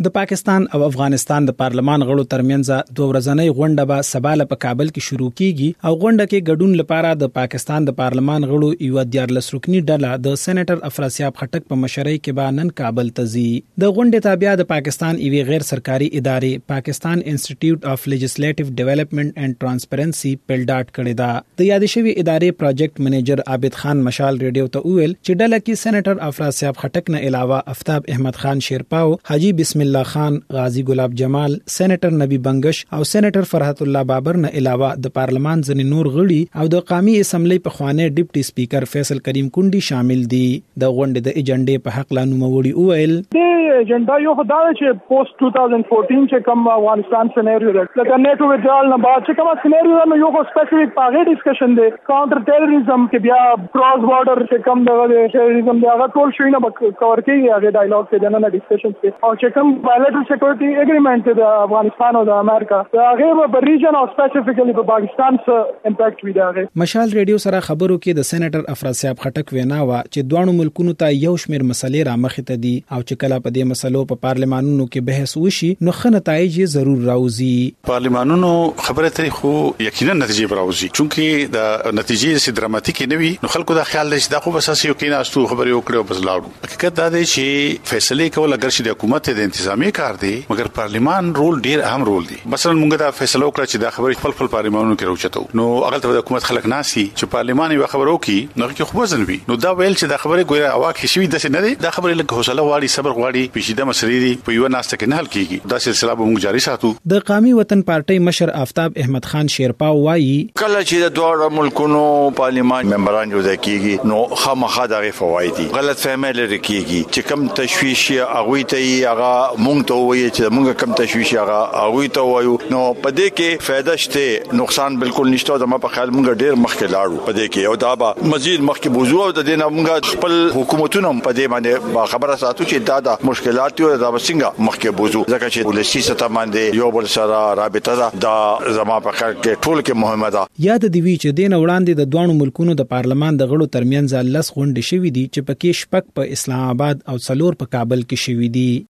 د پاکستان او افغانستان د پارلمان غړو ترمنځ دوه ورځنۍ غونډه به سبا په کابل کې شروع کیږي او غونډه کې ګډون لپاره د پاکستان د پارلمان غړو یو 14 رکنی ډله د سېنیټر افراسیاب خټک په مشرۍ کې به نن کابل ته ځي. د غونډې تابع د پاکستان یوې غیر سرکاري ادارې پاکستان انسټیټیوټ اف لیجسلیټیو ډیولپمنٹ اینڈ ټرانسپیرنسي پلډاټ کړی دا. د یاد شوی ادارې پروجیکټ منیجر عابد خان مشال ریډیو ته ویل چې ډله کې سېنیټر افراسیاب خټک نه علاوه افتاب احمد خان شیرپاو، حاجی بسم الله خان، غازی ګلاب جمال، سېنیټر نبی بنگش او سېنیټر فرحت الله بابر نه علاوه د پارلمان ځینې نور غړي او د قومي اسمبلی په خوانه ډیپټي سپیکر فیصل کریم کونډي شامل دي. د غونډې د ایجنډې په حق لا نوموړي وویل د ایجنډا یو خدای چې پوسټ 2014 چې کوم افغانستان سيناريو ده لکه نیټو وډرال نه بعد چې کوم سيناريو نو یو سپیسیفیک پاغه ډسکشن دی کاونټر ټیرریزم کې بیا کراس بارډر چې کوم د ټیرریزم دی هغه ټول شوی نه کور کوي هغه ډایلاګ کې جننه ډسکشن کې او چې کوم بایلټرل سکیورټي اګریمنت د افغانستان او د امریکا هغه په ریجن او سپیسیفیکلی په پاکستان سره امپیکټ وی دی. مشال ریډیو سره خبرو کې د سېنیټر افراسیاب خټک وینا وا چې دوه ملکونو ته یو شمېر مسلې را مخې ته دي او چې کله په دې مسلو په پارلمانونو کې بحث وشي نو ښه نتایج ضرور راوځي. پارلمانونو خبره ترې خو یقینا نتیجې راوځي چونکه د نتیجې سي دراماتیک نه وي نو خلکو دا خیال لري دا خو بس یو کې ناستو خبرې وکړو بس لاړو. حقیقت دا دی چې فیصله کول اگر چې د حکومت د انتظامی کار دی مګر پارلمان رول ډیر اهم رول دی. مثلا موږ دا فیصله وکړه چې دا خبرې خپل پارلمانونو کې راوچتو نو هغه ته د حکومت خلک ناسي چې پارلمان یو خبرو کې نو کې خو ځنوي نو دا ویل چې دا خبره ګوره اواک شي د څه نه دی دا خبره لکه حوصله واړي صبر واړي پیچیده مسلې دي په یو ناسته کې نه حل کیږي. دا سلسله به موږ جاری ساتو. د قومي وطن پارټي مشر آفتاب احمد خان شیرپاو وایي کله چې د دوه ملکونو پارلمان ممبران جوړ کیږي نو خامخا دغه فواید دي غلط فهمه لري کیږي چې کم تشویش هغه ته هغه مونږ ته وایي چې مونږ کم تشویش هغه ته وایو نو په دې کې فائدہ شته نقصان بالکل نشته. زما په خیال مونږ ډیر مخکې لاړو په دې کې او دا به مزید مخکې بوزو او د دې نه مونږ خپل حکومتونو په دې باندې خبره ساتو چې دا مشکلات یو دا څنګه مخکې بوزو ځکه چې ولسی سطح باندې یو بل سره رابطه دا زما په خیال کې ټول کې مهمه ده. یاد دی وی چې دین وړاندې د دوه ملکونو د پارلمان د غړو ترمنځ لس غونډې شوې دي چې پکې شپږ په اسلام آباد او 4 په کابل کې شوې دي.